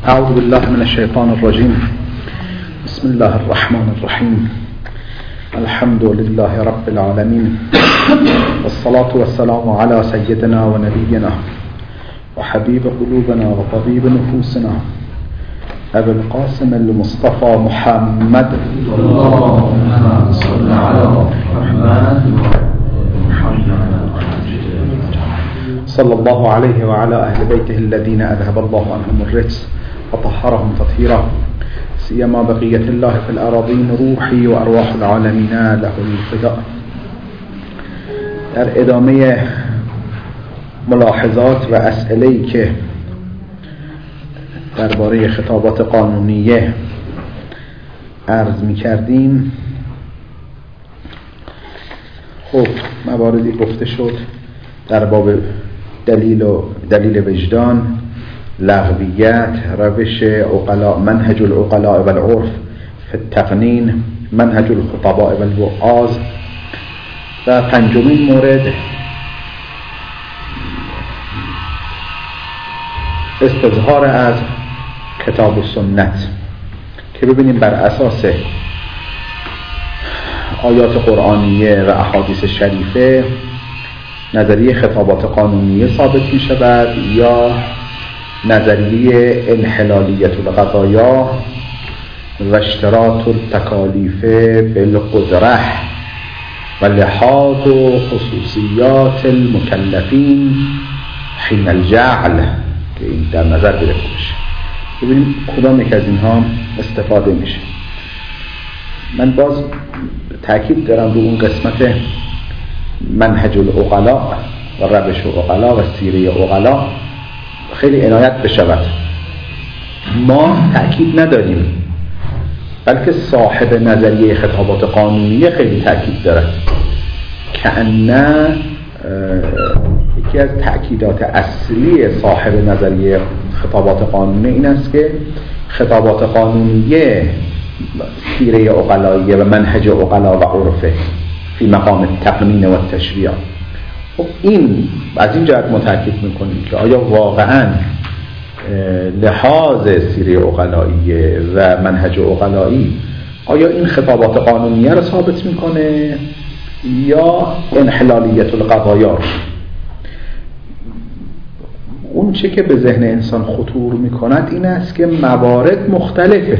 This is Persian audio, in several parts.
أعوذ بالله من الشيطان الرجيم. بسم الله الرحمن الرحيم. الحمد لله رب العالمين، والصلاة والسلام على سيدنا ونبينا وحبيب قلوبنا وطبيب نفوسنا أبي القاسم المصطفى محمد اللهم صل على محمد صلى الله عليه وعلى أهل بيته الذين أذهب الله عنهم الرجس وطهرهم تطهيرا، سيما بقية الله في الأراضين روحي وأرواح العالمين له الفداء. در ادامه ملاحظات و اسئله‌ای که درباره خطابات قانونیه عرض می‌کردیم، خب مواردی گفته شد در باب دلیل وجدان، لغویت، روش عقلاء، منهج العقلاء والعرف في التقنین، منهج الخطباء والوعاظ، و پنجمین مورد استظهار از کتاب و سنت که ببینیم بر اساس آیات قرآنیه و احادیث شریفه نظریه خطابات قانونیه ثابت می شود یا نظریه انحلالیت القضایا و اشتراط التکالیف بالقدره و لحاظ و خصوصیات المکلفین حین الجعل که این در نظر گرفته بشه. ببینیم کدام یک از اینها استفاده میشه. من باز تاکید دارم رو اون قسمت منهج العقلاء و روش عقلاء و سیره عقلاء خیلی عنایت بشود. ما تاکید نداریم، بلکه صاحب نظریه خطابات قانونیه خیلی تاکید دارد که انه یکی از تأکیدات اصلی صاحب نظریه خطابات قانونیه این است که خطابات قانونیه سیره عقلاییه و منهج عقلا و عرفه فی مقام التقنین و التشریع. خب این از این جهت متأکد میکنیم که آیا واقعا لحاظ سیره عقلاییه و منهج عقلایی آیا این خطابات قانونیه رو ثابت میکنه یا انحلالیت القضایا؟ اون چه که به ذهن انسان خطور میکند این است که موارد مختلفه.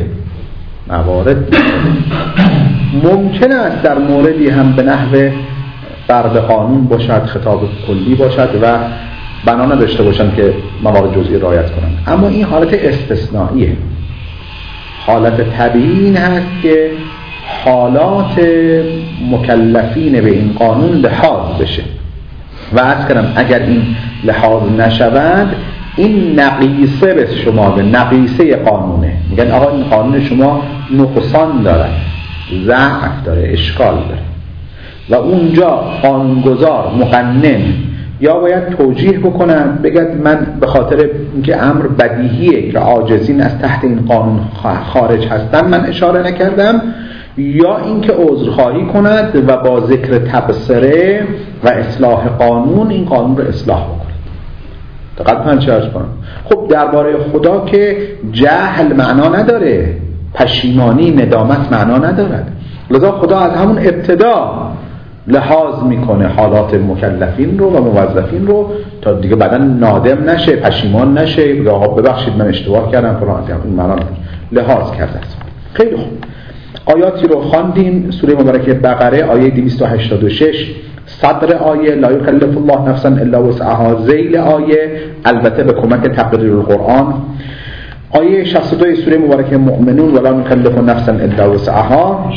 ممکن است در موردی هم به نحو فرد قانون باشد، خطاب کلی باشد و بنا نداشته باشند که موارد جزئی رعایت کنند، اما این حالت استثنائیه. حالت طبیعی این هست که حالات مکلفین به این قانون لحاظ بشه و عرض کردم اگر این لحاظ نشوند این نقیصه به شما به نقیصه قانونه. میگن آقا این قانون شما نقصان داره، ضعف داره، اشکال داره و اونجا قانونگذار مقنن یا باید توجیه بکنن بگد من به خاطر اینکه امر بدیهیه که عاجزین از تحت این قانون خارج هستن من اشاره نکردم، یا اینکه عذرخواهی کند و با ذکر تبصره و اصلاح قانون این قانون رو اصلاح بکنه. دقت من چه عرض کنم؟ خب درباره خدا که جهل معنا نداره، پشیمانی ندامت معنا ندارد، لذا خدا از همون ابتدا لحاظ میکنه حالات مکلفین رو و موظفین رو تا دیگه بعداً نادم نشه، پشیمان نشه، بگه آقا ببخشید من اشتباه کردم فلان. این معنا لحاظ کرده است. خیلی خوب، آیاتی رو خواندیم. سوره مبارکه بقره آیه 286 صدر آیه لا یکلف الله نفسا الا وسعها، ذیل آیه البته به کمک تقریر القرآن آیه 62 سوره مبارکه مؤمنون ولا نکلف نفسا الا وسعها،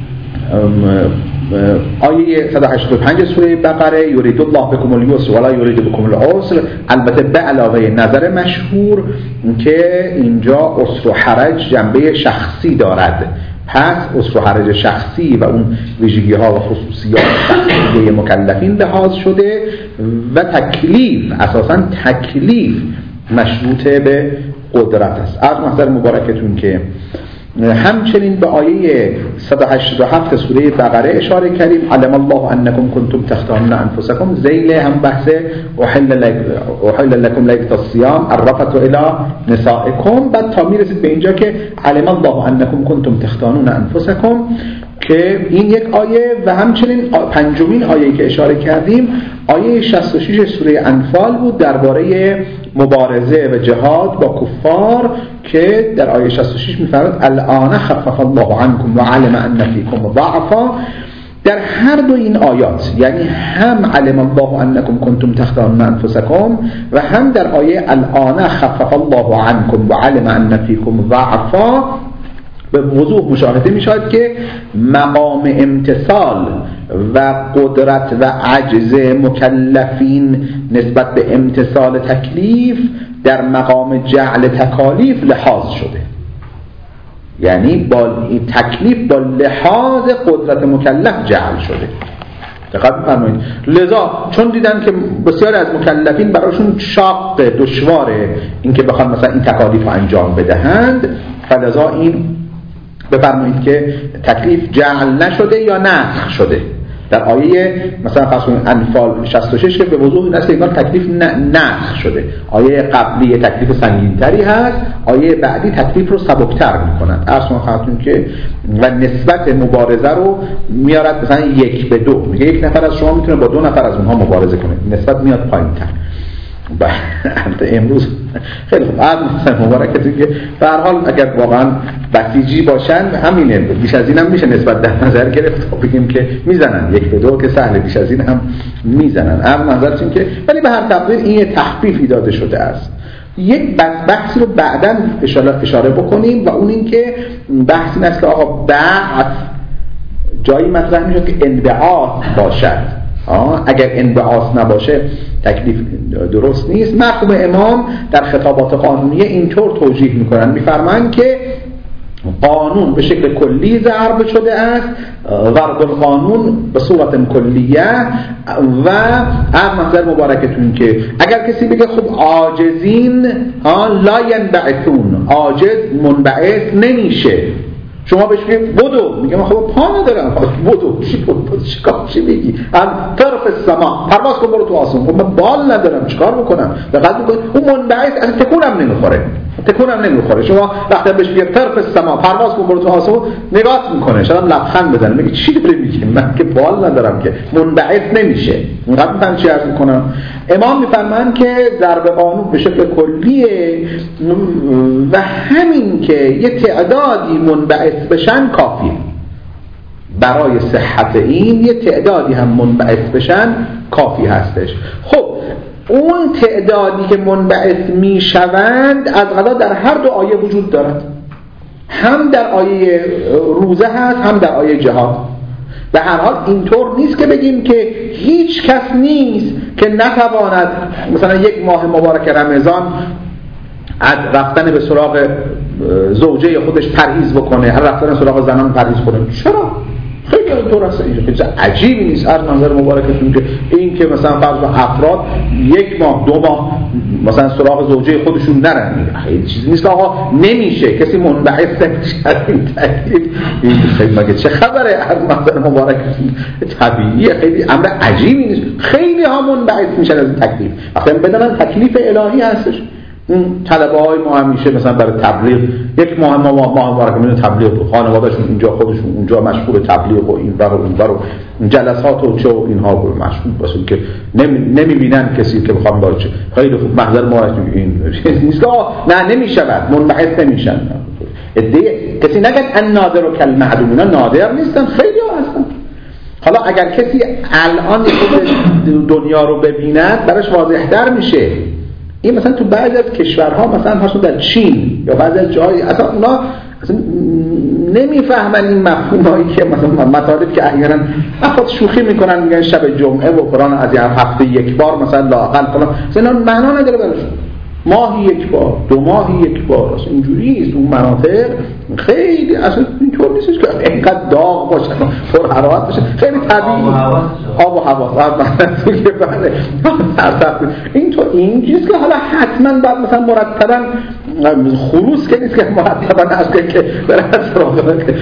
آیه 185 سوره بقره یرید الله بكم اليسر ولا یرید بكم العسر، البته به علاوه نظر مشهور که اینجا عسر و حرج جنبه شخصی دارد، پس عسر و حرج شخصی و اون ویژگی ها و خصوصیات شخصی مکلفین لحاظ شده و تکلیف، اساساً تکلیف مشروط به قدرت است. از محضر مبارکتون که همچنین به آیه 187 سوره بقره اشاره کردیم، علم الله انکم کنتم تختانون انفسکم، ذیل هم بحث احل لکم لیلة الصیام الرفث الی نسائکم، بعد تا میرسید به اینجا که علم الله انکم کنتم تختانون انفسکم که این یک آیه. و همچنین پنجمین آیه‌ای که اشاره کردیم آیه 66 سوره انفال بود درباره مبارزه و جهاد با کفار که در آیه 66 می‌فرماید الآن خفف الله عنکم و علم ان فیکم ضعفا. در هر دو این آیات یعنی هم علم الله انکم کنتم تختانون انفسکم و هم در آیه الآن خفف الله عنکم و علم ان فیکم ضعفا به وضوح مشاهده می شود که مقام امتثال و قدرت و عجز مکلفین نسبت به امتثال تکلیف در مقام جعل تکالیف لحاظ شده، یعنی با تکلیف با لحاظ قدرت مکلف جعل شده. دقت بفرمایید. لذا چون دیدن که بسیاری از مکلفین براشون شاق دشواره اینکه بخوان مثلا این تکالیف رو انجام بدهند، فلذا این بفرمایید که تکلیف جعل نشده یا نسخ شده. در آیه مثلا فرض کنید انفال 66 که به وضوح این است که انگار تکلیف نسخ شده. آیه قبلی تکلیف سنگین‌تری هست، آیه بعدی تکلیف رو سبک‌تر می‌کند. اصلا خاطرون که و نسبت مبارزه رو میارد مثلا 1:2، میگه یک نفر از شما میتونه با 2 نفر از اونها مبارزه کنه، نسبت میاد پایین‌تر. امروز خیلی خوب مثلا مبارکتی که به هر حال اگر واقعا بسیجی باشن همینه، بیش از این هم میشه نسبت در نظر گرفت تا بگیم که میزنن 1:2 که سهله، بیش از این هم میزنن. اما نظرتون که ولی به هر تقدیر این تخفیفی داده شده است. یک بحثی رو بعداً اشاره بکنیم و اون این که بحث این است که آقا بعث جایی مطرح میشه که انبعاث باشد. اگر انبعاث نباشه تکلیف درست نیست. مرحوم امام در خطابات قانونیه اینطور توجیه میکنن، میفرمایند که قانون به شکل کلی ضرب شده است، ضرب القانون به صورت کلیه. و از نظر مبارکتون که اگر کسی بگه خب عاجزین لا ینبعثون، عاجز منبعث نمیشه، شما بهش بگید بدو، میگه من خب پا ندارم، بدو چی میگی؟ از طرف السما پرواز کن برو تو آسمون. خب من بال ندارم چیکار بکنم؟ دقت بکنید اون منبعث از تکونم نمیخوره. شما وقتی بهش بگید طرف السما پرواز کن برو تو آسمون نگاه میکنه، شاید لبخند بزنه، میگه چی داری میگی؟ من که بال ندارم که منبعث نمیشه. اینقدر میفهم چی عرض میکنم. امام میفرمایند که ضرب قانون به شکل کلیه و همین که یه تعدادی منبعث بشن کافیه. برای صحت این یه تعدادی هم منبعث بشن کافی هستش. خب اون تعدادی که منبعث میشوند از قضا در هر دو آیه وجود دارد، هم در آیه روزه هست هم در آیه جهاد. به هر حال اینطور نیست که بگیم که هیچ کس نیست که نتواند مثلا یک ماه مبارک رمضان از رفتن به سراغ زوجه خودش پرهیز بکنه، هر رفتن سراغ زنان پرهیز کنه. چرا؟ خیلی اینطور است. این عجیبی نیست از منظر مبارکتون که این که مثلا فرض افراد 1 ماه 2 ماه مثلا سراغ زوجه خودشون نرن، خیلی چیزی نیست. آقا نمیشه کسی منبعث نمیشه این تکلیف. این خیلی مگه چه خبره؟ از منظر مبارکتون طبیعیه، خیلی امر عجیبی نیست. خیلی ها منبعث میشن از تکلیف وقتی بدونن تکلیف الهی هستش. این طلبه های ما همیشه مثلا برای تبلیغ 1 ماه مبارک میونه تبلیغ، خانواده‌شون اینجا خودشون اونجا مشغول تبلیغ و این ور و اون ور و جلسات و چه و اینها مشغول باشن که نمیبینن کسی که بخوام باشه. خیلی خوب محضر ما این نیست نه نمیشود، منبعث نمیشن. کسی نگه ان نادر و کل معدوم، اینا نادر نیستن، خیلی ها هستن. حالا اگر کسی الان دنیا رو ببیند براش واضح‌تر میشه. این مثلا تو بعضی از کشورها مثلا فرض در چین یا بعضی از جاهای اصلا اونا اصلا نمیفهمن این مفهومایی که مثلا مطالب که احیانا افراد شوخی میکنن میگن شب جمعه و قرآن از هفته 1 بار مثلا لااقل فلان، اصلا معنا نداره براشون. ماهی یک بار، 2 ماهی یک بار، اصلا اینجوری است. اون مناطق خیلی اصلا اینطور نیست که اینقدر داغ باشه، پر حرارت باشه، خیلی طبیعی آب و هوا بله اینطور. این چیز که حالا حتما باید مثلا مرتبا خروس که نیست که مرتبا هست که برای سراغ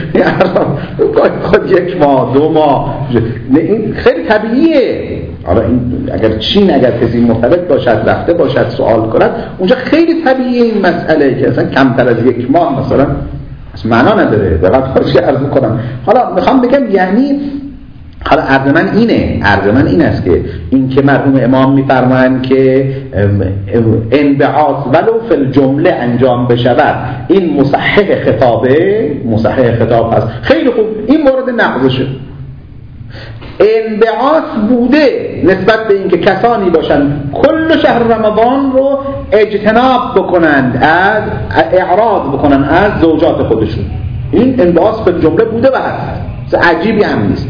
خود 1 ماه 2 ماه، این خیلی طبیعیه. حالا این اگر چین اگر کسی مرتبط باشد رفته باشد سوال کند اونجا خیلی طبیعیه این مسئله که اصلا کمتر از 1 ماه مثلا معنا نداره. دقیقاً خواهش عرض میکنم. حالا میخوام بگم یعنی حالا عرض من این است که این که مرحوم امام میفرمایند که انبعاث ولو فی الجمله انجام بشود این مصحح خطاب هست. خیلی خوب، این مورد نقضشه. انبعاث بوده نسبت به اینکه کسانی باشن کل شهر رمضان رو اجتناب بکنند، از اعراض بکنند از زوجات خودشون. این انبعاث به جمله بوده و هست، عجیبی هم نیست.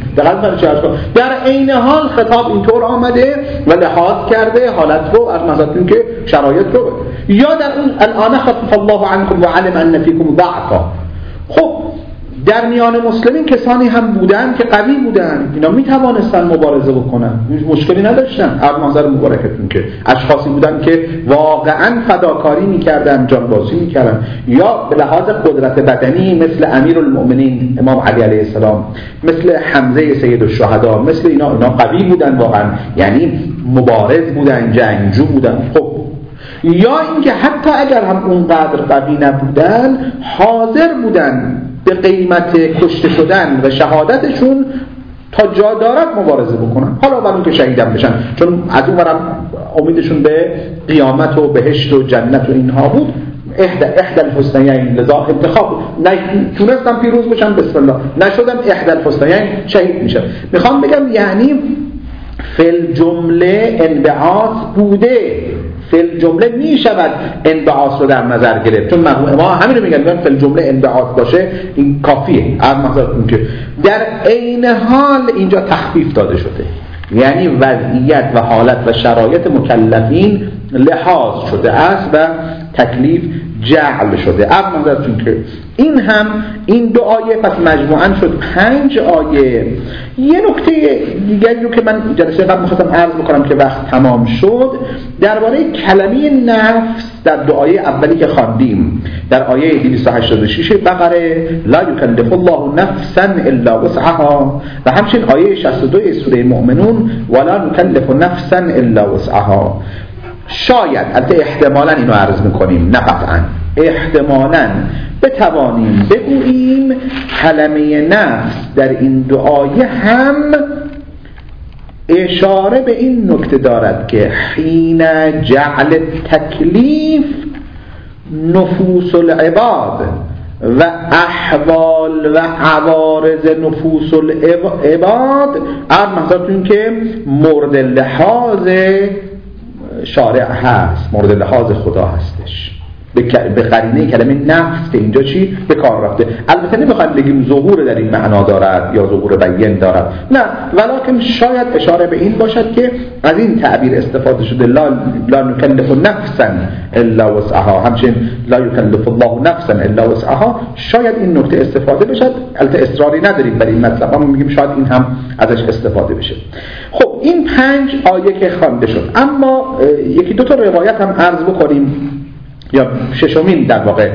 در عین حال خطاب اینطور آمده و لحاظ کرده حالت رو از مثلا که شرایط رو، یا در اون الان خفف الله عنکم و علم ان فیکم ضعفا. خب در میان مسلمین کسانی هم بودن که قوی بودن، اینا میتوانستن مبارزه بکنن، مشکلی نداشتن. از منظر مبارکتون که اشخاصی بودن که واقعا فداکاری میکردن، جانبازی میکردن، یا به لحاظ قدرت بدنی مثل امیرالمؤمنین امام علی علیه السلام، مثل حمزه سید الشهدا، مثل اینا قوی بودن واقعا، یعنی مبارز بودن، جنگجو بودن. خب یا اینکه حتی اگر هم اونقدر قوی نبودن حاضر بودن به قیمت کشته شدن و شهادتشون تا جا دارد مبارزه بکنن، حالا برای که شهیدم بشن، چون از اون ورم امیدشون به قیامت و بهشت و جنت و اینها بود. احدى الحسنیین لذا انتخاب، تونستم پیروز بشن بسم الله، نشدم احدى الحسنیین شهید میشن. میخوام بگم یعنی فی الجمله انبعاث بوده، فی الجمله می شود انبعاث رو در نظر گرفت، چون ما همین رو میگن فی الجمله انبعاث باشه این کافیه. از مثلا که در عین حال اینجا تخفیف داده شده، یعنی وضعیت و حالت و شرایط مکلفین لحاظ شده است و تکلیف جعل شده. از منظرتون که این 2 آیه پس مجموعاً شد 5 آیه. یه نکته دیگری رو که من جلسه قبل می‌خواستم عرض بکنم که وقت تمام شد، درباره کلمه نفس در 2 آیه اولی که خواندیم، در آیه 286 بقره لا یکلف الله نفسا الا وسعها، و همچنین آیه 62 سوره مؤمنون ولا نکلف نفسا الا وسعها. شاید البته احتمالاً اینو عرض میکنیم، نه قطعاً، احتمالاً بتوانیم بگوییم کلمه نفس در این 2 آیه هم اشاره به این نکته دارد که حین جعل تکلیف نفوس العباد و احوال و عوارض نفوس العباد، منظورتون که مورد لحاظ شارع هست، مورد لحاظ خدا هستش، به قرینه کلمه نفس که اینجا چی به کار رفته. البته نمیخوایم بگیم ظهور در این معنا دارد یا ظهور بیان دارد، نه، ولکن شاید اشاره به این باشد که از این تعبیر استفاده شده لا نکلف نفسا الا وسعها، همچنین لا یکلف الله نفسا الا وسعها. شاید این نکته استفاده بشد، البته اصراری نداریم برای این مطلب، اما میگیم شاید این هم ازش استفاده بشه. خب این 5 آیه که خوانده شد، اما 1-2 تا روایت هم عرض بکنیم، یا 6مین در واقع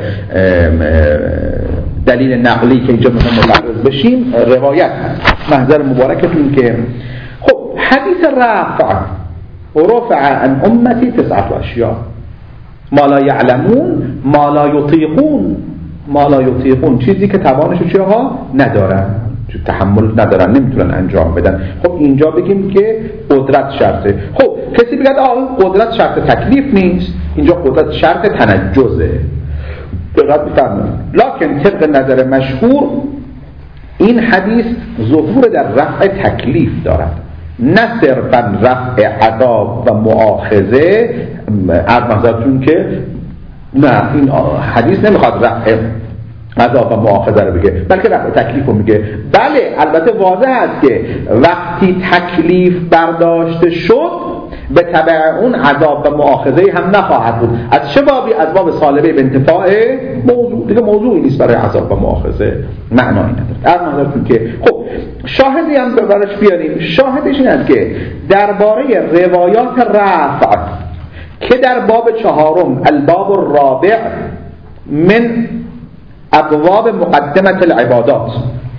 دلیل نقلی که اینجا میخوام متعرض بشیم روایت محضر مبارکتون که خب حدیث رفع عن امتی 9 اشیاء ما لا یعلمون ما لا یطیقون، چیزی که توانشو چیها ندارن، تحمل ندارن، نمیتونن انجام بدن. خب اینجا بگیم که قدرت شرطه. خب کسی بگه قدرت شرط تکلیف نیست، اینجا قدرت شرط تنجزه. دقت بفرمایید. لکن طبق نظر مشهور این حدیث ظهور در رفع تکلیف دارد، نه صرفا رفع عذاب و مؤاخذه. از منظرتون که نه، این حدیث نمیخواد رفع عذاب و مؤاخذه رو بگه، بلکه رفع تکلیف رو میگه. بله البته واضح است که وقتی تکلیف برداشته شد به تبع اون عذاب و مؤاخذه هم نخواهد بود. از چه بابی؟ از باب سالبه به انتفاع موضوع. دیگه موضوعی نیست برای عذاب و مؤاخذه، معنایی نداره. از نظرتون که خب شاهدی هم براش بیاریم. شاهدش این است که درباره روایات رفع که در باب 4 الباب الرابع من ابواب مقدمه العبادات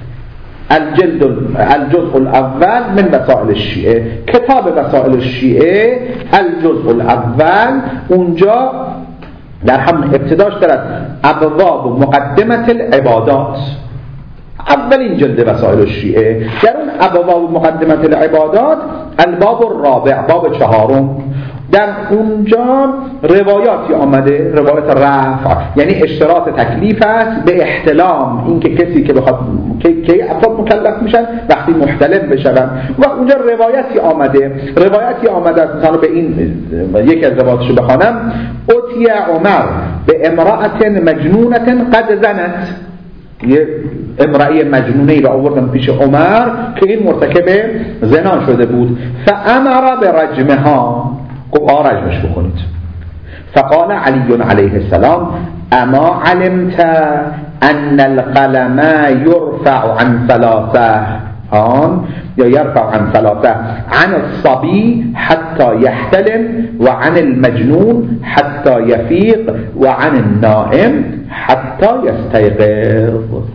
الجزء الاول من وسائل الشیعه، کتاب وسائل الشیعه الجزء الاول، اونجا در هم ابتداش دارد ابواب مقدمه العبادات، اولین جلد وسائل الشیعه. در اون ابواب مقدمه العبادات الباب الرابع، باب 4، در اونجا روایاتی آمده، روایت رفع، یعنی اشتراط تکلیف است به احتلام، این که کسی که بخواد که افراد مکلف میشن وقتی محتلم بشن. و اونجا روایتی آمده است، مثلا به این یک از روایاتشو بخوانم: اتی عمر به امرأة مجنونة قد زنت، یه امرأه مجنونه‌ای را آوردن پیش عمر که این مرتکب زنا شده بود. فامر برجمها، گفت رجمش بکنید. فقال علی علیه السلام: اما علمت ان القلم یرفع عن ثلاثه، یا یرفع عن ثلاثه: عن الصبی حتی یحتلم، و عن المجنون حتی یفیق، و عن النائم حتی یستیقظ.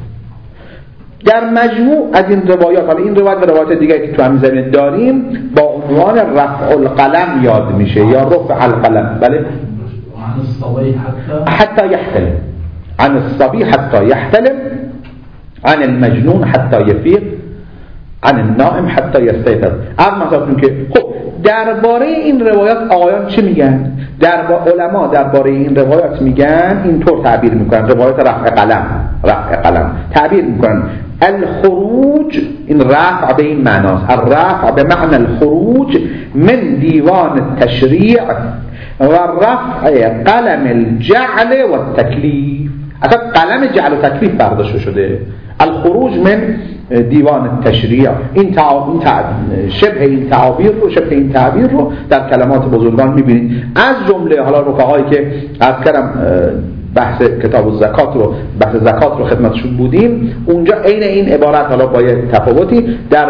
در مجموع از این روایات، حالا این روایت و روایات دیگه که تو همین زمین داریم با عنوان رفع القلم یاد میشه یا رفع القلم. بله، عن الصبی حتی یحتلم، عن الصبی حتی یحتلم، عن المجنون حتی یفیق، عن النائم حتی یستیقظ. اما مثلا که خب درباره این روایات آقایان چه میگن؟ علما درباره این روایات میگن، اینطور تعبیر میکنن، روایات رفع قلم تعبیر میکنن: الخروج، این رفع به این معناست، الرفع به معنی الخروج من دیوان التشریع و رفع قلم الجعل و التکلیف. اصلا قلم جعل و تکلیف برداشته شده، الخروج من دیوان التشریع. این شبه این تعبیر رو در کلمات بزرگان میبینید. از جمله حالا رفقایی که از کردم بحث کتاب الزکات رو، بحث زکات رو خدمتشون بودیم، اونجا عین این عبارت حالا با یه تفاوتی در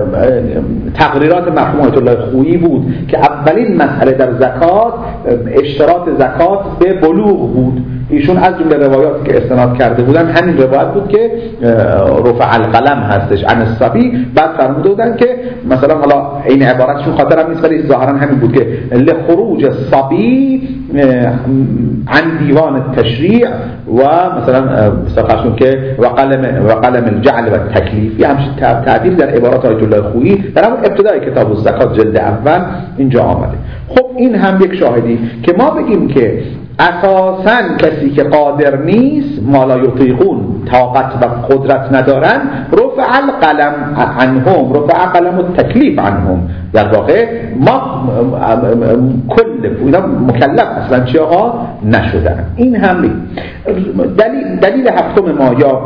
تقریرات مرحوم آیت الله خویی بود که اولین مسئله در زکات اشتراط زکات به بلوغ بود. ایشون از جمله روایاتی که استناد کرده بودن همین روایت بود که رفع القلم هستش عن الصبی. بعد فرموده بودن که مثلا حالا این عبارتشون خاطرم نیست ولی ظاهرا همین بود که لخروج الصبی عن دیوان التشریع و مثلا سرخشون که و قلم الجعل و التکلیف. یه همچین تعبیر در عبارات آیت الله خویی در همون ابتدای کتاب الزکات جلد اول اینجا آمده. خب این هم یک شاهدی که ما بگیم که اساساً کسی که قادر نیست، ما لا یطیقون، طاقت و قدرت ندارن، رفع القلم عنهم، رفع قلم التکلیف عنهم. در واقع ما کل اینا مکلف اصلا چه ها نشدن. این هم دلیل هفتم ما، یا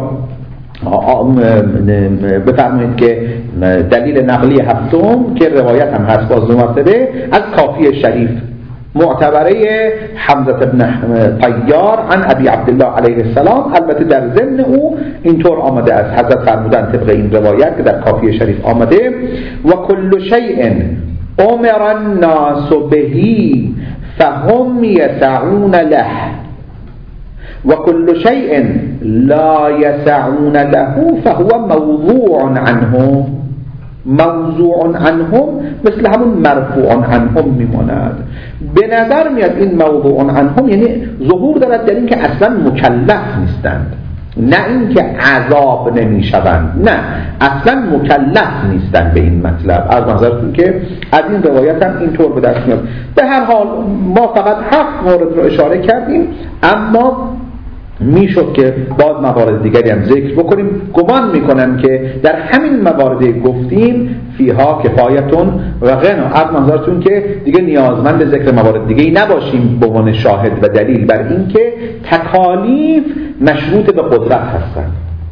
بفرمایید که دلیل نقلی هفتم که روایت هم هست باز دو مرتبه از کافی شریف معتبره حمزه بن طیار عن ابی عبدالله علیه السلام. البته در ضمن او اینطور آمده از حضرت فرمودن طبق این روایت که در کافی شریف آمده: و کل شیء امر الناس بهی فهم یسعون له و کل شیء لا یسعون له فهو موضوع عنه. موضوع عنهم مثل همون مرفوع عنهم میماند. به نظر میاد این موضوع عنهم یعنی ظهور دارد در این که اصلا مکلف نیستند، نه این که عذاب نمیشوند، نه اصلا مکلف نیستند به این مطلب. از نظرتون که از این روایت هم اینطور به دست میاد. به هر حال ما فقط 7 مورد رو اشاره کردیم، اما میشد که باز موارد دیگری هم ذکر بکنیم. گمان میکنم که در همین مواردی گفتیم فیها کفایتون و غنا. از منظرتون که دیگه نیازمند ذکر موارد دیگه نباشیم به عنوان شاهد و دلیل بر این که تکالیف مشروط به قدرت هستند.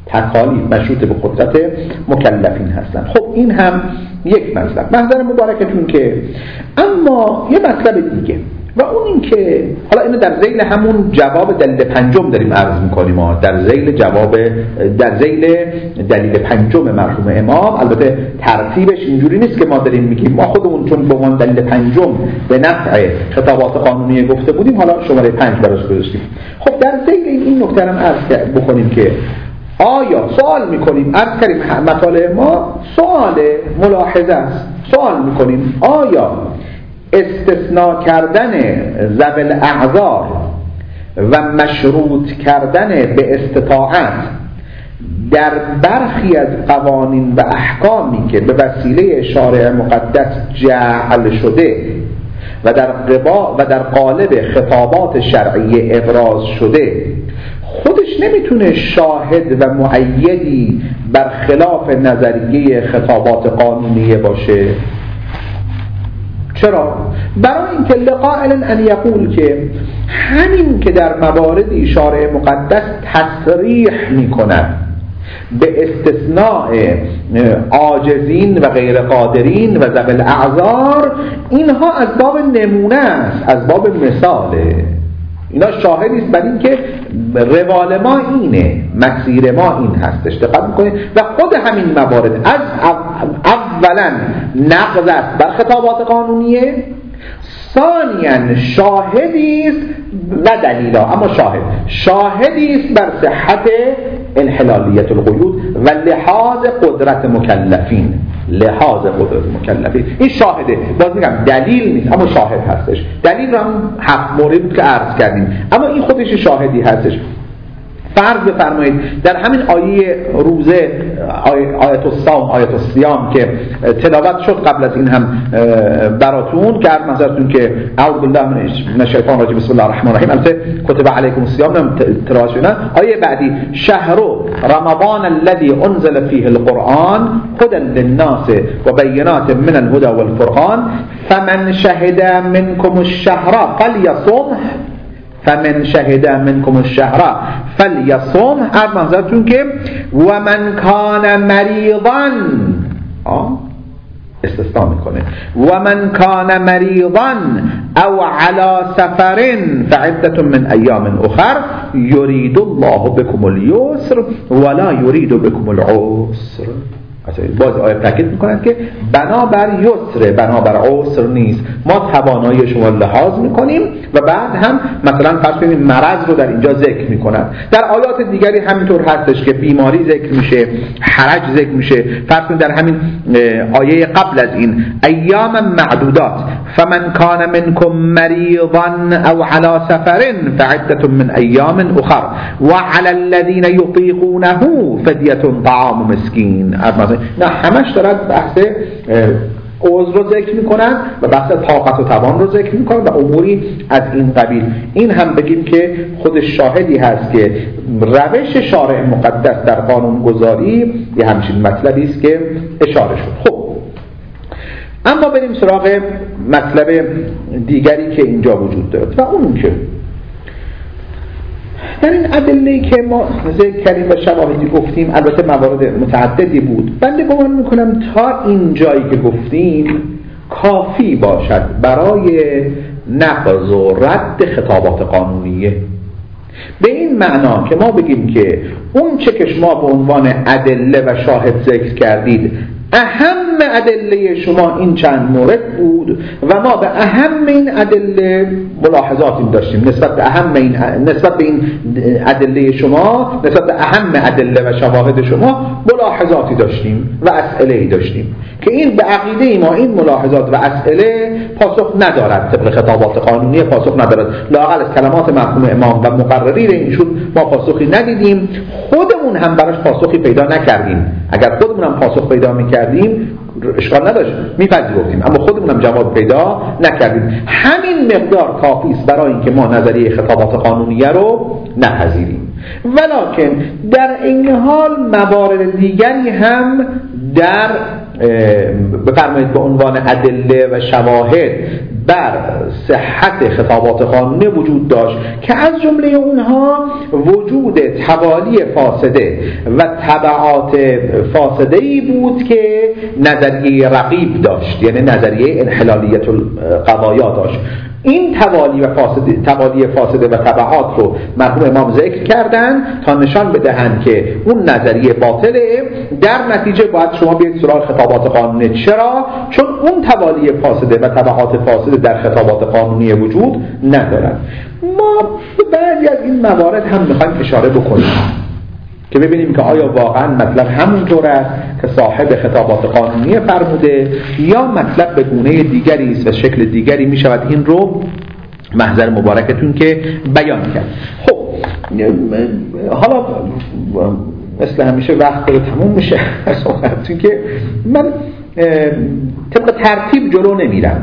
تکالیف مشروط به قدرت مکلفین هستند. خب این هم یک مطلب محضر مبارکتون که اما یه مطلب دیگه و اون این که حالا اینو در ذیل همون جواب دلیل پنجم داریم عرض میکنیم در ذیل دلیل پنجم مرحوم امام. البته ترتیبش اینجوری نیست که ما داریم میگیم، ما خودمون چون به عنوان دلیل پنجم به نفع خطابات قانونی گفته بودیم حالا شماره 5 براش گذاشتیم. خب در ذیل این نکته هم عرض بکنیم که آیا سوال میکنیم، عرض کردیم مطالب ما سوال ملاحظه است، سوال میکنیم آیا استثناء کردن ذوی الاعذار و مشروط کردن به استطاعت در برخی از قوانین و احکامی که به وسیله شارع مقدس جعل شده و در قالب خطابات شرعی ابراز شده خودش نمیتونه شاهد و مؤیدی برخلاف نظریه خطابات قانونیه باشه؟ چرا؟ برای اینکه لقائل ان یقول که همین که در مواردی شارع مقدس تصریح میکند به استثناء عاجزین و غیر قادرین و ذوی الاعذار، اینها از باب نمونه است، از باب مثاله، اینا شاهدی است بر این که روال ما اینه، مسیر ما این هستش. دقت میکنید و خود همین موارد از اولا نقض است بر خطابات قانونیه، ثانیاً شاهدی است و دلیلا، اما شاهدی است بر صحت انحلالیت القیود و لحاظ قدرت مکلفین، این شاهده. باز میگم دلیل نیست اما شاهد هستش. دلیل رو هم 7 مورد بود که عرض کردیم، اما این خودش شاهدی هستش. فرض بفرمایید در همین آیه روزه، آیت الصوم، آیت الصیام که تلاوت شد قبل از این هم براتون که مثلا که اعوذ بالله من الشیطان الرجیم بسم الله الرحمن الرحیم، البته کتب علیکم الصیام هم تلاوت شد. آیه بعدی شهر رمضان الذي انزل فيه القرآن هدى للناس وبينات من الهدى والفرقان فمن شهد منكم الشهر فليصمه فمن شهد منكم الشهر فليصم. هر منظرتون که و من کان مریضا استثناء میکنه و من کان مریضا او علی سفر فعدة من ایام اخر یرید الله بكم اليسر ولا یرید بكم العسر. باز آیه تاکید میکنند که بنابر یسر بنابر عسر نیست، ما توانایی شما لحاظ میکنیم و بعد هم مثلا فرض کنید مرض رو در اینجا ذکر میکنند. در آیات دیگری همینطور هستش که بیماری ذکر میشه، حرج ذکر میشه. فرض کنید در همین آیه قبل از این ایام معدودات فمن کان منکم مریضا او علی سفر فعدة من ایام اخر وعلى الذین یطیقونه فدیة طعام مسکین. نه همش دارد بحث عذر رو ذکر میکنن و بحث طاقت و توان رو ذکر میکنن و اموری از این قبیل. این هم بگیم که خود شاهدی هست که روش شارع مقدس در قانون گذاری یه همچین مطلبی است که اشاره شد. خب اما بریم سراغ مطلب دیگری که اینجا وجود دارد و اون که در این ادله‌ای که ما ذکر کردیم و شواهدی گفتیم، البته موارد متعددی بود، بنده گمان میکنم تا این جایی که گفتیم کافی باشد برای نقض و رد خطابات قانونیه. به این معنا که ما بگیم که اون چه که شما به عنوان ادله و شاهد ذکر کردید اهم ادله شما این چند مورد بود و ما به اهم این ادله ملاحظاتی داشتیم نسبت به این ادله شما، نسبت به اهم ادله و شواهد شما ملاحظاتی داشتیم و اسئله‌ای داشتیم که این به عقیده ما این ملاحظات و اسئله پاسخ ندارد، طبق خطابات قانونی پاسخ ندارد. لااقل از کلمات مرحوم امام و مقررین ایشون ما پاسخی ندیدیم، خودمون هم براش پاسخی پیدا نکردیم. اگر خودمون هم پاسخ پیدا می‌کردیم اشکال نداشت، میپذیرفتیم، اما خودمون هم جواب پیدا نکردیم. همین مقدار کافی است برای اینکه ما نظریه خطابات قانونیه رو نپذیریم. ولکن در این حال موارد دیگری هم در بفرمایید به عنوان ادله و شواهد بر صحت خطابات قانونی وجود داشت که از جمله اونها وجود توالی فاسده و تبعات فاسده‌ای بود که نظریه رقیب داشت، یعنی نظریه انحلالیت القضایا داشت. این توالی فاسده و تبعات رو مرحوم امام ذکر کردن تا نشان بدهند که اون نظریه باطله. در نتیجه باید شما بیاید سراغ خطابات قانونی. چرا؟ چون اون توالی فاسده و تبعات فاسده در خطابات قانونی وجود ندارن. ما به بعضی از این موارد هم میخوایم اشاره بکنیم که ببینیم که آیا واقعا مطلب همونطور است که صاحب خطابات قانونی فرموده یا مطلب به گونه دیگری است و شکل دیگری می شود. این رو محضر مبارکتون که بیان کرد. خب حالا مثل همیشه وقت داره تموم میشه چون که من طبق ترتیب جلو نمیرم.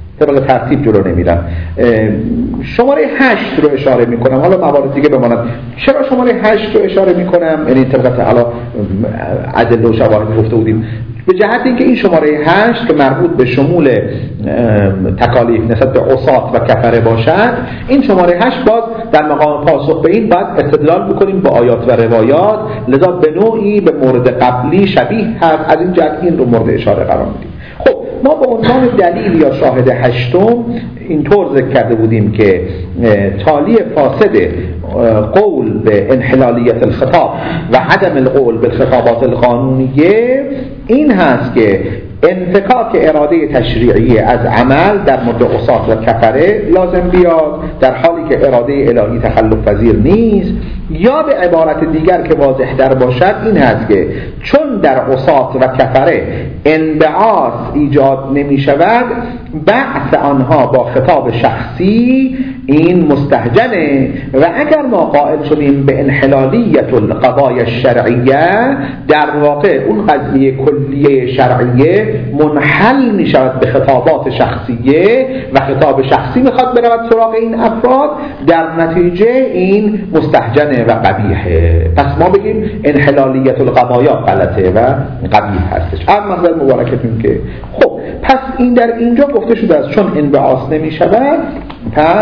شماره 8 رو اشاره میکنم، حالا موارد دیگه بماند. چرا شماره 8 رو اشاره میکنم؟ یعنی طبق حالا ادله و شواهد گفته بودیم، به جهت اینکه این شماره 8 که مربوط به شمول تکالیف نسبت به عصات و کفره باشد، این شماره 8 باز در مقام پاسخ به این باید استدلال بکنیم با آیات و روایات، لذا به نوعی به مورد قبلی شبیه هست. از این جهت این رو مورد اشاره قرار میدیم. خب ما به عنوان دلیل یا شاهد هشتم اینطور ذکر کرده بودیم که تالی فاسد قول به انحلالیت الخطاب و عدم القول به خطابات القانونیه این هست که انفکاک اراده تشریعی از عمل در مورد عصات و کفره لازم بیاد، در حالی که اراده الهی تخلف پذیر نیست. یا به عبارت دیگر که واضح در باشد این هست که چون در عصات و کفره انبعاث ایجاد نمی شود، بعث آنها با خطاب شخصی این مستهجنه و اگر ما قائل شدیم به انحلالیت القضای الشرعیه، در واقع اون قضیه کلیه شرعیه منحل می شود به خطابات شخصیه و خطاب شخصی میخواد برود سراغ این افراد، در نتیجه این مستهجنه و قبیحه. پس ما بگیم انحلالیت القضایا غلطه و قبیح هستش. از منظر مبارکتون که خب پس این در اینجا گفته شده است چون انبعاث نمی شود پس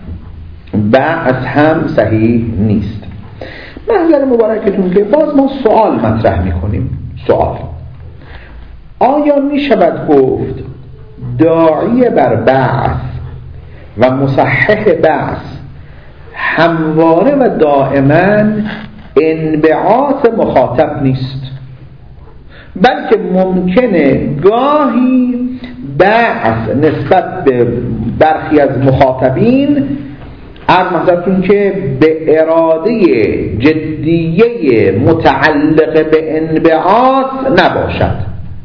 بعث هم صحیح نیست. منظر مبارکتون که باز ما سوال مطرح میکنیم. سوال: آیا می شود گفت داعی بر بعث و مصحح بعث همواره و دائما انبعاث مخاطب نیست، بلکه ممکنه گاهی بعث نسبت به برخی از مخاطبین مثلا که به اراده جدیه متعلق به انبعاث نباشد،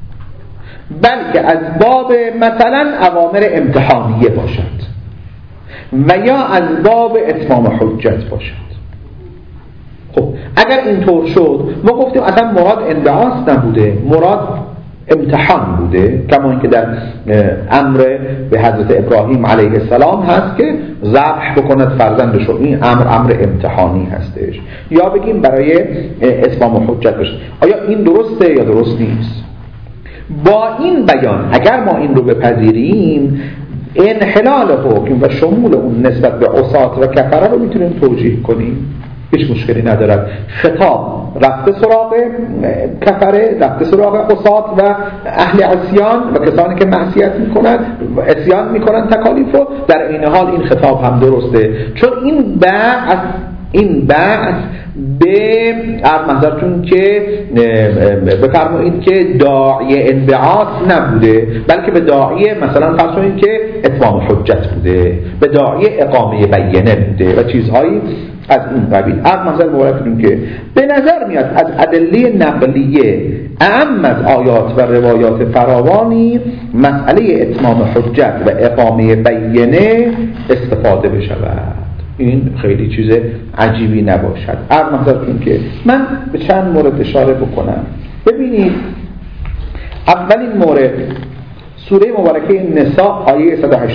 بلکه از باب مثلا اوامر امتحانیه باشد و یا از باب اتمام حجت باشد. خب اگر اینطور شد ما گفتیم اصلا مراد انبعاث نبوده، مراد امتحان بوده، کما اینکه در امر به حضرت ابراهیم علیه السلام هست که ذبح بکند فرزندش رو. این امر امتحانی هستش. یا بگیم برای اتمام حجت بشه. آیا این درسته یا درست نیست؟ با این بیان اگر ما این رو بپذیریم، انحلال حکم و شمول اون نسبت به عصات و کفره رو میتونیم توجیه کنیم، هیچ مشکلی ندارد. خطاب رفته سراغ کفره، رفته سراغ عصات و اهل عصیان و کسانی که معصیت میکنند و عصیان میکنند تکالیف رو، در این حال این خطاب هم درسته، چون این بعث به منظرتون که بفرمایید که داعی انبعاث نبوده، بلکه به داعی مثلا فرض کنید که اتمام حجت بوده، به داعی اقامه بیینه بوده و چیزهایی از این قبیل. از منظر مبارکتون که به نظر میاد از ادله نقلیه اعم از آیات و روایات فراوانی مسئله اتمام حجت و اقامه بیینه استفاده بشود. این خیلی چیز عجیبی نباشد. از منظرتون که من به چند مورد اشاره بکنم. ببینید اولین مورد سوره مبارکه نساء آیه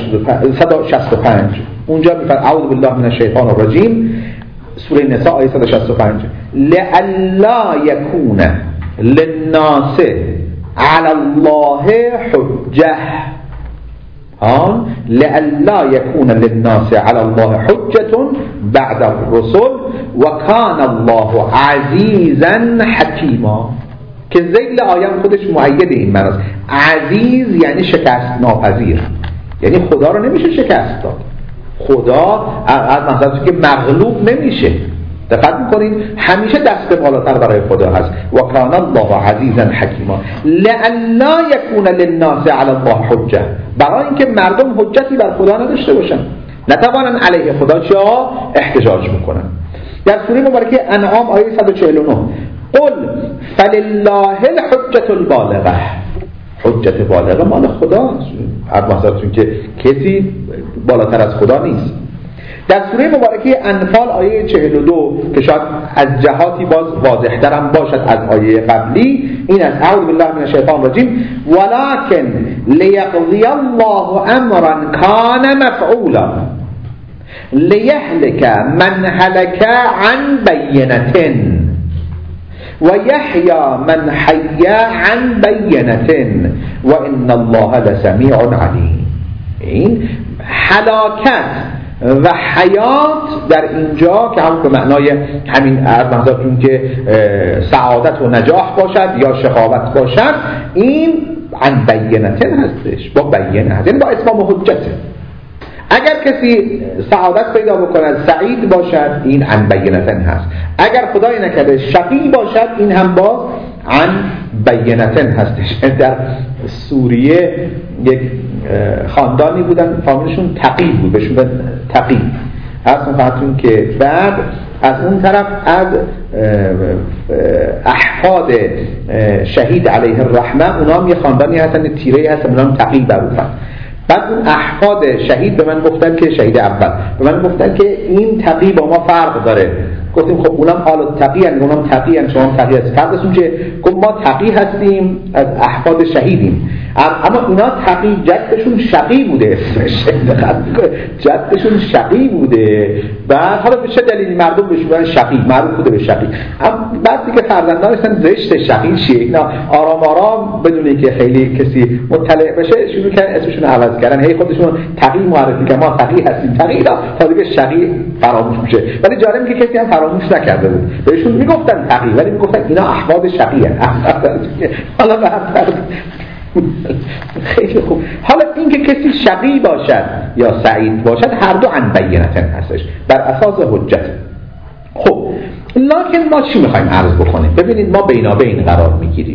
165 اونجا میفرماید اعوذ بالله من الشیطان الرجیم، سوره نساء آیه 165 لئلا یکون للناس علی الله حجه. آن لئلا یکون للناس علی الله حجة بعد الرسل و کان الله عزیزا حکیما، که ذیل آیه خودش مؤید این معناست. عزیز یعنی شکست ناپذیر، یعنی خدا رو نمیشه شکست داد. خدا از مثلا که مغلوب نمیشه. دقت میکنید همیشه دست بالاتر برای خدا هست. و کان الله عزیزا حکیما لئلا یکون للناس علی الله حجه، برای اینکه مردم حجتی بر خدا نداشته باشن، نتوانن علیه خدا چه احتجاج میکنن. در سوره مبارکه انعام آیه 149 قل فلله الحجة البالغه، حجت بالغه مال خداست، مثلا که کسی بالاتر از خدا نیست. در سوره مبارکه انفال آیه 42 که شاید از جهاتی باز واضح‌تر هم باشد از آیه قبلی، این از اعوذ بالله من الشیطان الرجیم ولکن لیقضی الله امرا کان مفعولا لیهلک من هلک عن بینة و یحیی من حی عن بینة و ان الله لسمیع علیم. این هلاکت و حیات در اینجا که همون به معنای همین منظورتون که سعادت و نجاح باشد یا شقاوت باشد، این عن بینتن هستش، با بینه هست، یعنی با اتمام حجته. اگر کسی سعادت پیدا بکند سعید باشد، این عن بینتن هست. اگر خدای نکرده شقی باشد، این هم باز عن بینتن هستش. در سوریه یک خاندانی بودن فامیلشون تقی بود، بهشون تقی هستن فهمتون که بعد از اون طرف از احفاد شهید علیه الرحمه اونا هم یه خاندانی هستن تیره هستن، اونا هم تقی بروفن. بعد اون احفاد شهید به من گفتن که شهید اول به من گفتن که این تقی با ما فرق داره. گفتیم خب اونم حالا تقی هستن، اونم تقی هستن، شما هم تقی هستن. فرقشون چیه؟ گفت ما تقی هستیم، از احفاد شهیدیم، اما اینا تقی جدشون شقی بوده، اسمش جدشون شقی بوده. بعد حالا به چه دلیلی مردم بهش میگن شقی، معروف بوده به شقی. اما بعد دیگه فرزندانشون زشت شقی چیه، اینا آرام آرام بدون اینکه خیلی کسی مطلع بشه شروع کردن اسمشون رو عوض کردن، هی خودشون تقی معرفی کردن، ما تقی هستیم، تقی تا دیگه شقی فراموش میشه. ولی جالبه که کسی هم فراموش نکرده بود، بهشون میگفتن تقی ولی میگفتن اینا احفاد شقی هستن. حالا بعد خیلی خوب. حالا اینکه کسی شقی باشد یا سعید باشد هر دو عن بینتن هستش، بر اساس حجت. خب لکن ما چی میخوایم عرض بکنیم؟ ببینید ما بینابین قرار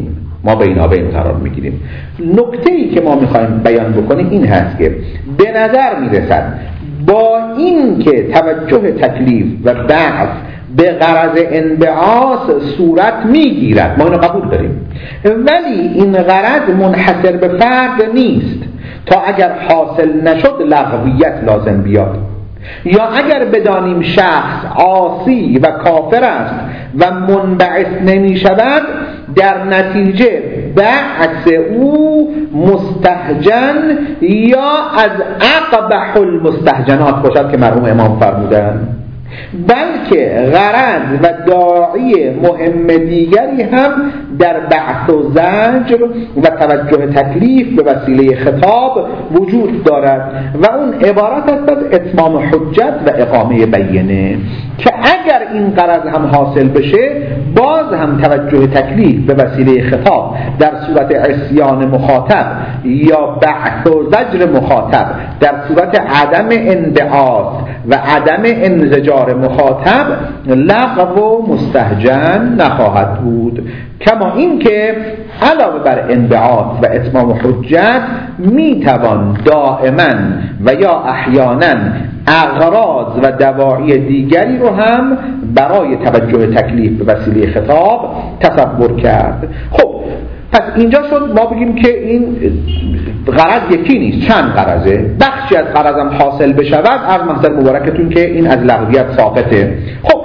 میگیریم. نکته‌ای که ما میخوایم بیان بکنیم این هست که به نظر میرسد با این که توجه تکلیف و بعث به غرض انبعاث صورت میگیرد، ما اینو قبول داریم، ولی این غرض منحصر به فرد نیست. تا اگر حاصل نشد لغویت لازم بیاد، یا اگر بدانیم شخص عاصی و کافر است و منبعث نمی شود، در نتیجه بعث او مستهجن یا از اقبح المستهجنات باشد که مرحوم امام فرمودن، بلکه غرض و داعی مهم دیگری هم در بعث و زجر و توجه تکلیف به وسیله خطاب وجود دارد و اون عبارت است از اتمام حجت و اقامه بینه، که اگر این غرض هم حاصل بشه باز هم توجه تکلیف به وسیله خطاب در صورت عصیان مخاطب یا بعث و زجر مخاطب در صورت عدم انبعاث و عدم انزجار مخاطب لغو و مستهجن نخواهد بود. کما این که علاوه بر انبعاث و اتمام حجت میتوان دائما و یا احیانا اغراض و دواعی دیگری رو هم برای توجه تکلیف به وسیله خطاب تصور کرد. خب پس اینجا شد ما بگیم که این غرض یکی نیست، چند غرضه، بخشی از غرضم حاصل بشود از محضر مبارکتون که این از لغویت ساقطه. خب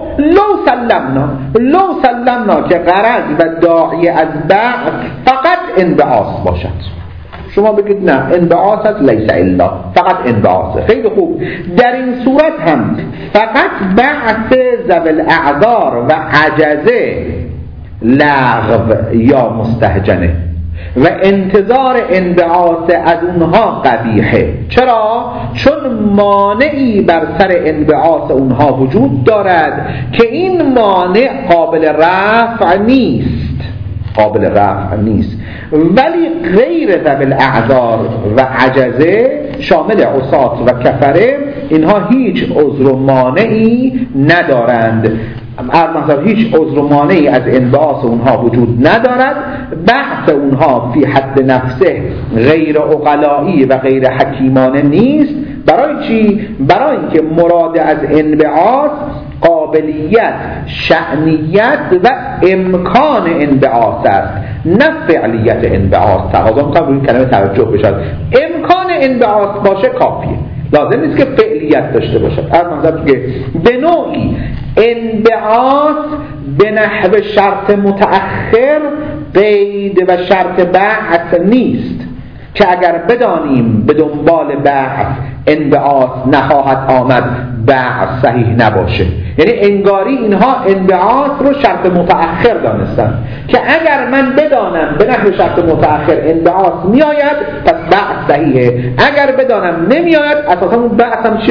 لو سلمنا که غرض و داعی از بعض فقط انبعاث باشد، شما بگید نه انبعاث است لیس الا، فقط انبعاث، خیلی خوب، در این صورت هم فقط بعث ذوی الاعذار و عجزه لغو یا مستهجنه. و انتظار انبعاث از اونها قبیحه. چرا؟ چون مانعی بر سر انبعاث اونها وجود دارد که این مانع قابل رفع نیست، ولی غیر ذوی الاعذار و عجزه شامل عصات و کفره اینها هیچ عذر و مانعی ندارند. هیچ عذر و مانعی از انبعاث اونها وجود ندارد. بحث اونها فی حد نفسه غیر عقلائی و غیر حکیمانه نیست. برای چی؟ برای اینکه مراد از انبعاث قابلیت، شأنیت و امکان انبعاث است، نه فعلیت انبعاث. تقاضا می‌کنم روی این کلمه توجه بشه. امکان انبعاث باشه کافیه، لازم نیست که فعلیت داشته باشد. مثلا که به نوعی انبعاث به نحو شرط متأخر قید و شرط بعث نیست که اگر بدانیم به دنبال بعث انبعاث نخواهد آمد بعث صحیح نباشه. یعنی انگاری اینها انبعاث رو شرط متأخر دانستن که اگر من بدانم به نحو شرط متأخر انبعاث میآید پس بعث صحیحه، اگر بدانم نمیآید اساسا اون بعث هم چیه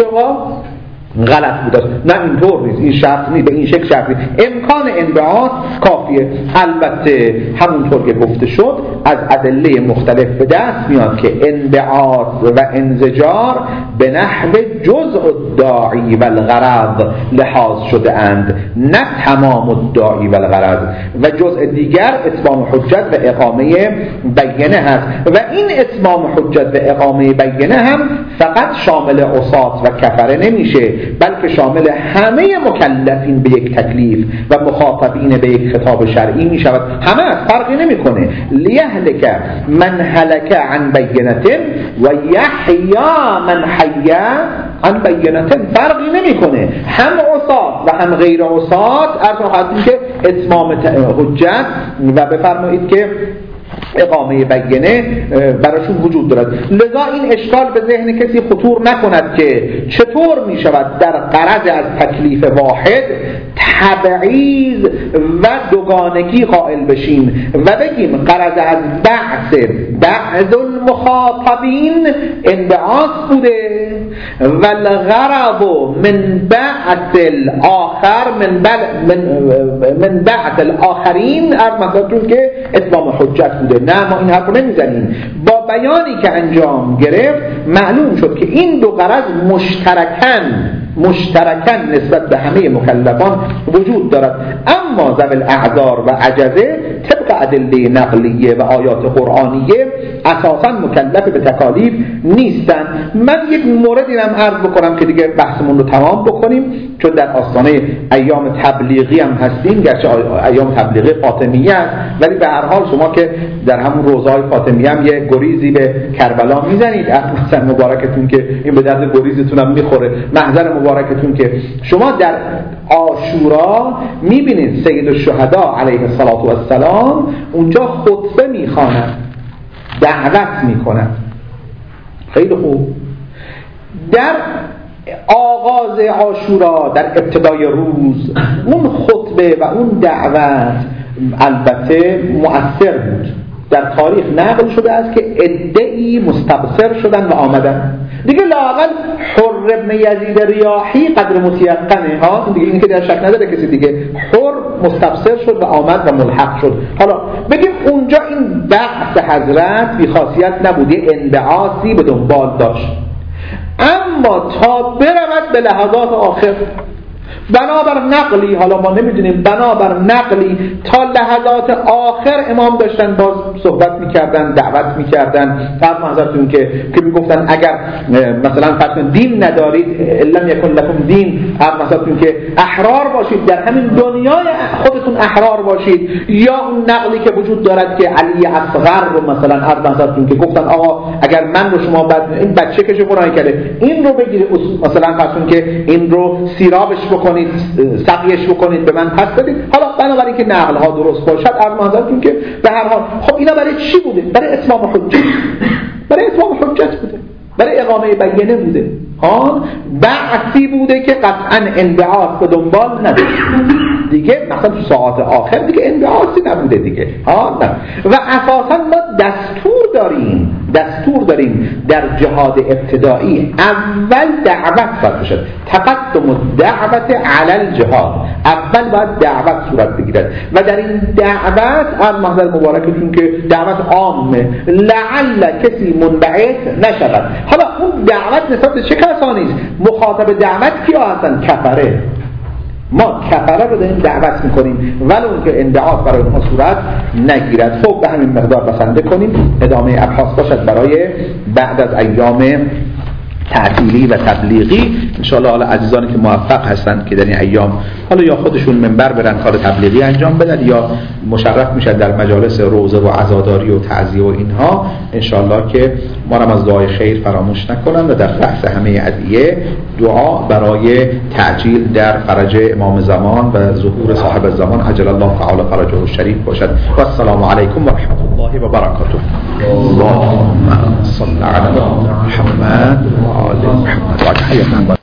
غلط بوده. نه اینطور نیست، این شرط نیست، به این شکل شرط نیست. امکان انبعاث کافیه. البته همونطور که گفته شد از ادله مختلف به دست میاد که انبعاث و انزجار به نحو جزء الداعی و الغرض لحاظ شده اند، نه تمام الداعی و الغرض. و جزء دیگر اتمام حجت و اقامه بینه هست و این اتمام حجت و اقامه بینه هم فقط شامل عصات و کفره نمیشه، بلکه شامل همه مکلفین به یک تکلیف و مخاطبین به یک خطاب شرعی می شود. همه از فرقی نمی کنه. لیهلک من هلک عن بینت و یحیا من حیا عن بینت، فرقی نمی کنه. هم عصات و هم غیر عصات ارتاحت که اتمام حجت و بفرمایید که اقامه بینه براشون وجود دارد. لذا این اشکال به ذهن کسی خطور نکند که چطور می شود در غرض از تکلیف واحد تبعیض و دوگانگی قائل بشیم و بگیم غرض از بعض المخاطبین انبعاث بوده و الغرض من بعث الاخر من بعث الاخرین مثلا که اتمام حجت بوده. نه، ما این حرف رو نمیزنیم. با بیانی که انجام گرفت معلوم شد که این دو غرض مشترکاً نسبت به همه مکلفان وجود دارد. اما ذوی الاعذار و عجزه طبق ادله نقلیه و آیات قرآنیه اساساً مکلف به تکالیف نیستند. من یک موردی هم عرض بکنم که دیگه بحثمون رو تمام بکنیم، چون در آستانه ایام تبلیغی هم هستیم، گرچه ایام تبلیغی فاطمیه است، ولی به هر حال شما که در همون روزهای فاطمیه هم یه گریزی به کربلا میزنید، مثلا مبارکتون که این به درد گریزتون هم میخوره. محضر مبارکتون که شما در عاشورا میبینید سید الشهدا علیه السلام اونجا خطبه میخواند، دعوت میکنند. خیلی خوب. در آغاز عاشورا در ابتدای روز اون خطبه و اون دعوت البته مؤثر بود. در تاریخ نقل شده است که عده‌ای مستبصر شدن و آمدن. دیگه لااقل حر ابن یزید ریاحی قدر متیقنه ها، دیگه این که در شک نداره کسی دیگه، حر مستبصر شد و آمد و ملحق شد. حالا بگیم اونجا این بعث حضرت بی خاصیت نبود، یه انبعاثی به دنبال داشت، اما تا برود به لحظات آخر بنابر نقلی، حالا ما نمیدونیم، بنابر نقلی تا لحظات آخر امام داشتن باز صحبت میکردن، دعوت میکردن. فرض حضرتون که میگفتن اگر مثلا فرض دین ندارید، لم یکن لکم دین، مثلا که احرار باشید، در همین دنیای خودتون احرار باشید. یا اون نقلی که وجود دارد که علی اصغر رو مثلا حضرتون که گفتن آقا اگر من رو شما این بچه که شما قرآن کرده این رو بگیرید، مثلا فرض که این رو سیرابش بکنید، سقیش بکنید، به من پس بدید. حالا بنابراین که نقل ها درست باشد، ارمانزاتون که به هر حال خب اینا برای چی بوده؟ برای اتمام حجت. برای اتمام حجت بوده. برای اقامه بینه بوده، بعثی بوده که قطعا انبعاث به دنبال نداره دیگه. مثلا تو ساعات آخر دیگه انبعاثی نبوده دیگه، نه. و اساسا ما دستور داریم در جهاد ابتدایی اول دعوت باید بشه، تقدم الدعوت علی الجهاد، اول باید دعوت صورت بگیرد و در این دعوت از محضر مبارکتون که دعوت عامه، لعل کسی منبعث نشود. حالا اون دعوت نسبت به چه کسانی است؟ مخاطب دعوت کیا هستن؟ کفره. ما کفره رو داریم دعوت میکنیم ولو که انبعاث برای اونها صورت نگیرد. خب به همین مقدار بسنده کنیم، ادامه ابحاث باشد برای بعد از ایام تعطیلی و تبلیغی انشاءالله. حالا عزیزانی که موفق هستند که در این ایام حالا یا خودشون منبر برن کار تبلیغی انجام بدن یا مشرف میشن در مجالس روزه و عزاداری و تعزیه و اینها، انشاءالله که ما را از دعای خیر فراموش نکنن و در رأس همه ادعیه دعا برای تعجیل در فرج امام زمان و ظهور صاحب الزمان عجل الله تعالی فرجه الشریف باشد. و السلام علیکم و رحمت الله و برکاته. اللهم صل علی محمد و آل محمد.